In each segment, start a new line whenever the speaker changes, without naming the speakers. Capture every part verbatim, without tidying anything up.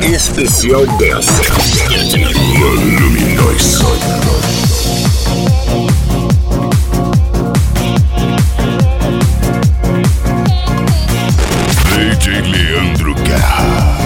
Especial dez. Voluminois. D J Leandro Guerra.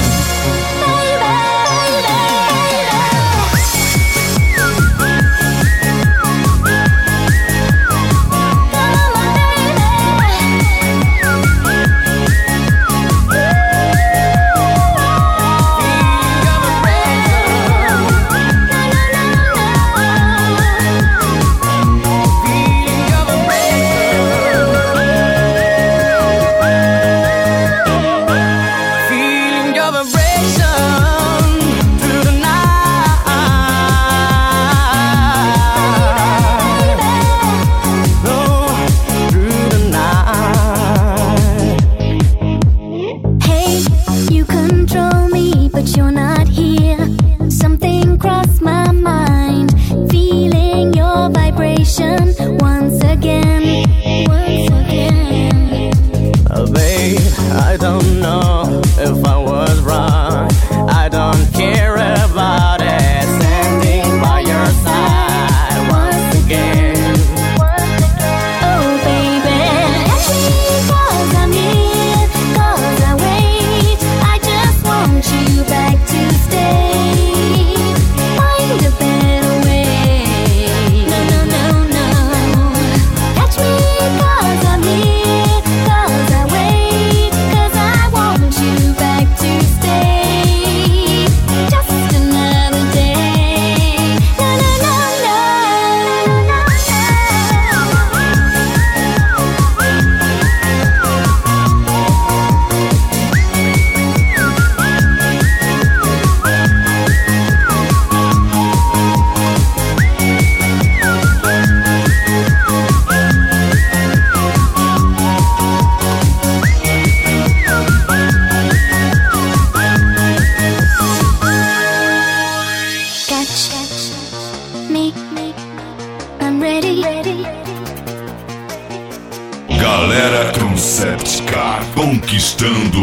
Galera Conceptica conquistando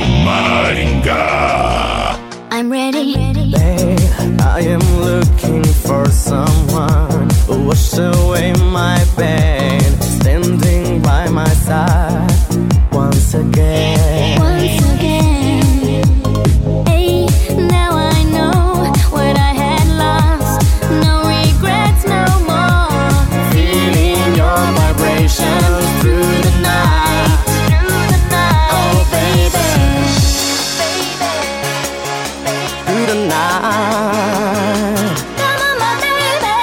Maringá.
I'm ready. Babe, I am looking for someone who wash away my pain, standing by my side once again. Once again. Hey, now I know what I had lost. No regrets, no more. Feeling your vibrations through the night. Through the night. Oh baby, baby, through the night. Come on, my baby.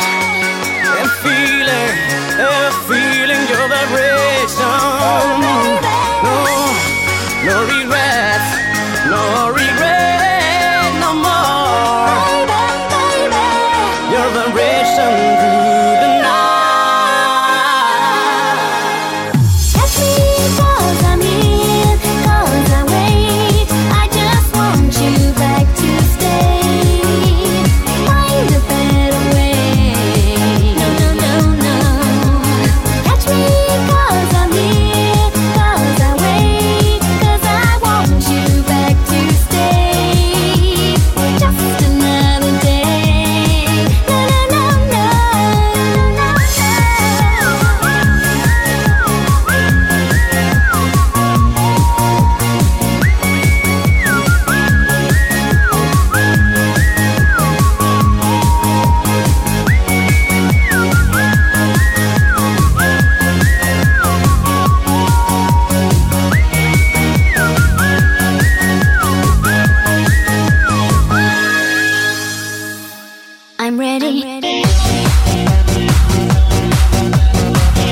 And feeling, and feeling your vibration. No, no regrets, no regrets, no more. Your vibration through the night. Catch me 'cause I'm here, 'cause I wait. I just want you back to stay. Find a better way. No, no, no, no. Catch me 'cause I'm here, 'cause I wait. 'Cause I want you back to stay. Just another day. No, no, no, no, no, no. I'm ready.